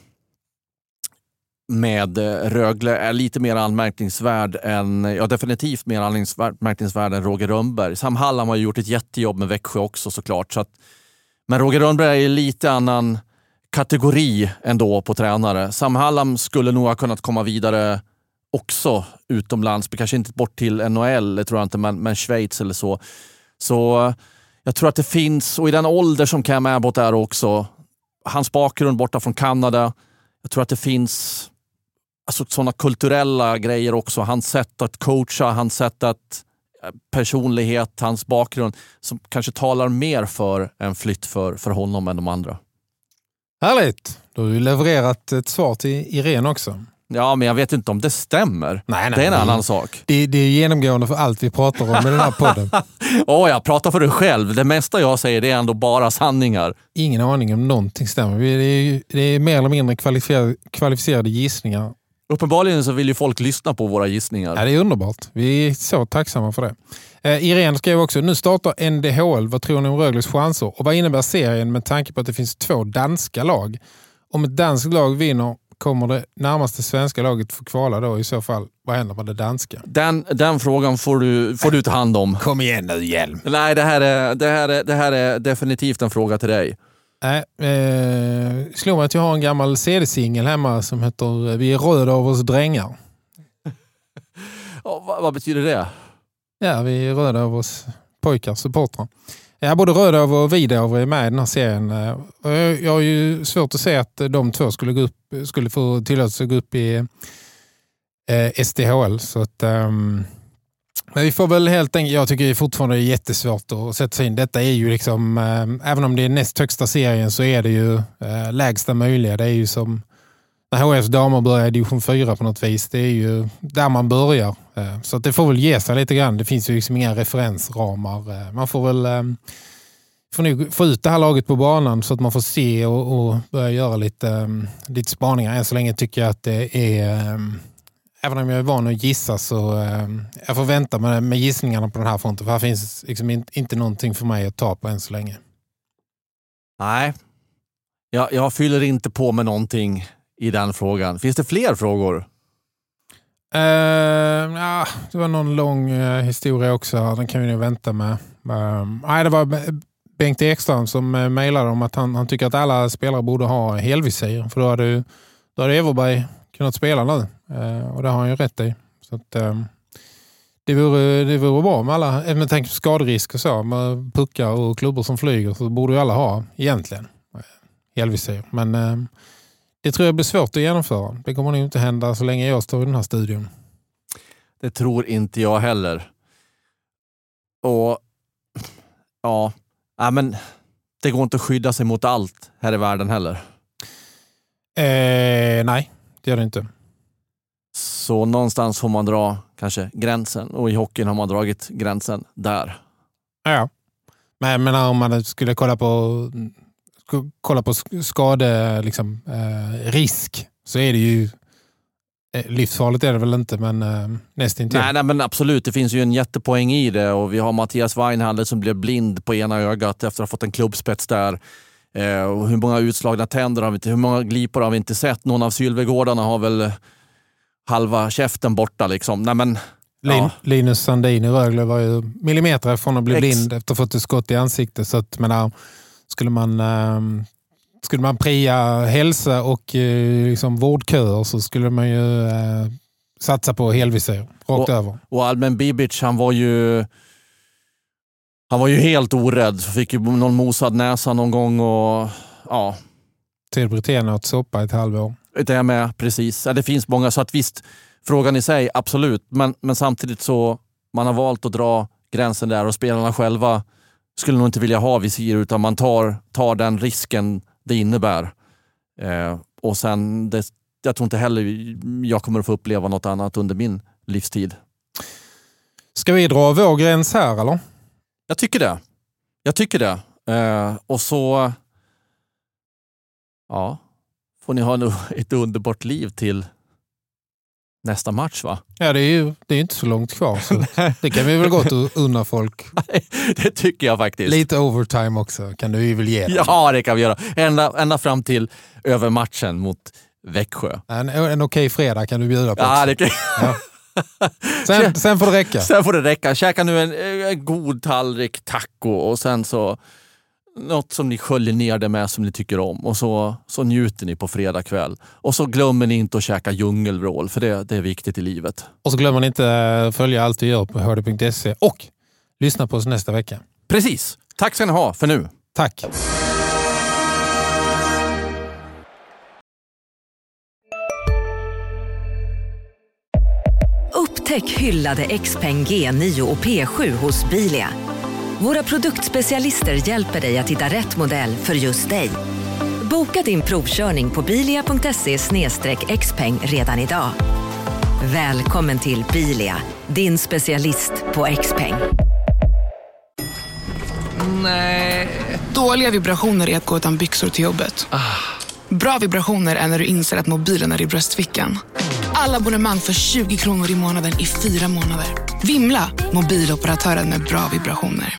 med Rögle är lite mer anmärkningsvärd än, definitivt mer anmärkningsvärd än Roger Rönnberg. Sam Hallam har gjort ett jättejobb med Växjö också såklart. Men Roger Rönnberg är lite annan kategori ändå på tränare. Sam Hallam skulle nog ha kunnat komma vidare också utomlands. Kanske inte bort till NHL, det tror jag inte, men Schweiz eller så. Så jag tror att det finns, och i den ålder som Cam Abbott är också, hans bakgrund borta från Kanada, jag tror att det finns sådana kulturella grejer också. Hans sätt att coacha, hans sätt att personlighet, hans bakgrund som kanske talar mer för en flytt för honom än de andra. Härligt! Då har du levererat ett svar till Irene också. Ja, men jag vet inte om det stämmer. Nej, det är en annan sak. Det är genomgående för allt vi pratar om i den här podden. Jag pratar för dig själv. Det mesta jag säger det är ändå bara sanningar. Ingen aning om någonting stämmer. Det är mer eller mindre kvalificerade gissningar. Uppenbarligen så vill ju folk lyssna på våra gissningar. Ja, det är underbart. Vi är så tacksamma för det. Irene skrev också, nu startar NDHL. Vad tror ni om Rögles chanser? Och vad innebär serien med tanke på att det finns 2 danska lag? Om ett danskt lag vinner, kommer det närmaste svenska laget få kvala då i så fall? Vad händer med det danska? Den frågan får du ta hand om. Kom igen nu, Hjelm. Nej, det här är definitivt en fråga till dig. Slår mig att jag har en gammal CD-singel hemma som heter Vi är röda av oss drängar. Vad betyder det? Ja, vi är röda av oss pojkar, supportrar. Ja, både Rödöv och Vidöv är med i den här serien. Jag har ju svårt att se att de två skulle få tillåtelse att gå upp i SDHL. Så att, men vi får väl helt enkelt, jag tycker det är fortfarande jättesvårt att sätta sig in. Detta är ju liksom, även om det är näst högsta serien så är det ju lägsta möjliga. Det är ju som när HFs damer börjar i division 4 på något vis. Det är ju där man börjar. Så att det får väl ge sig lite grann. Det finns ju liksom inga referensramar. Man får väl få ut det här laget på banan så att man får se och börja göra lite spaningar. Än så länge tycker jag att det är, även om jag är van att gissa så jag får vänta med gissningarna på den här fronten. För här finns liksom inte någonting för mig att ta på än så länge. Nej. Jag fyller inte på med någonting i den frågan. Finns det fler frågor? Det var någon lång historia också. Den kan vi nu vänta med. Det var Bengt Ekström som mejlade om att han tycker att alla spelare borde ha helvisir. För då hade Everberg kunnat spela nu. Och det har han ju rätt i. Så att, det vore bra med alla. Med tanke på skaderisk och så. Med puckar och klubbor som flyger så borde ju alla ha egentligen helvisir. Men det tror jag blir svårt att genomföra. Det kommer nog inte hända så länge jag står i den här studion. Det tror inte jag heller. Och men det går inte att skydda sig mot allt här i världen heller. Nej, det gör det inte. Så någonstans får man dra kanske gränsen. Och i hockeyn har man dragit gränsen där. Ja. Men om man skulle kolla på skade liksom, risk så är det ju livsfarligt är det väl inte, men nästintill. Nej, men absolut. Det finns ju en jättepoäng i det och vi har Mattias Weinhandel som blev blind på ena ögat efter att ha fått en klubbspets där. Och hur många utslagna tänder har vi inte, hur många glipor har vi inte sett? Någon av Sylvegårdarna har väl halva käften borta liksom. Nej, men Linus Sandin i Rögle var ju millimeter från att bli blind efter att ha fått ett skott i ansiktet. Så att, skulle man pria hälsa och liksom vårdköer så skulle man ju satsa på helvisir rakt över. Och Almen Bibic, han var ju Han var ju helt orädd. Fick ju någon mosad näsa någon gång och ja. Till Brithén åt soppa ett halvår. Det är med, precis. Ja, det finns många, så att visst, frågan i sig, absolut. Men samtidigt så, man har valt att dra gränsen där och spelarna själva skulle nog inte vilja ha visir, utan man tar den risken det innebär. Och sen, jag tror inte heller jag kommer att få uppleva något annat under min livstid. Ska vi dra vår gräns här, eller? Jag tycker det. Och så ja, får ni ha ett underbart liv till nästa match, va? Ja, det är inte så långt kvar. Så det kan vi väl gott unna folk. Det tycker jag faktiskt. Lite overtime också kan du väl ge. Ja, det kan vi göra. Ända fram till övermatchen mot Växjö. En okej fredag kan du bjuda på. Ja, det kan... Ja. Sen får det räcka. Sen får det räcka. Käka nu en god tallrik taco och sen så något som ni sköljer ner det med som ni tycker om. Och så njuter ni på fredag kväll. Och så glömmer ni inte att käka djungelvrål, för det är viktigt i livet. Och så glömmer ni inte följa allt vi gör på hd.se och lyssna på oss nästa vecka. Precis. Tack ska ni ha för nu. Tack. Upptäck hyllade XPeng G9 och P7 hos Bilia. Våra produktspecialister hjälper dig att hitta rätt modell för just dig. Boka din provkörning på bilia.se/xpeng redan idag. Välkommen till Bilia, din specialist på XPeng. Nej. Dåliga vibrationer är att gå utan byxor till jobbet. Bra vibrationer är när du inser att mobilen är i bröstfickan. Alla abonnemang för 20 kronor i månaden i 4 månader. Vimla, mobiloperatören med bra vibrationer.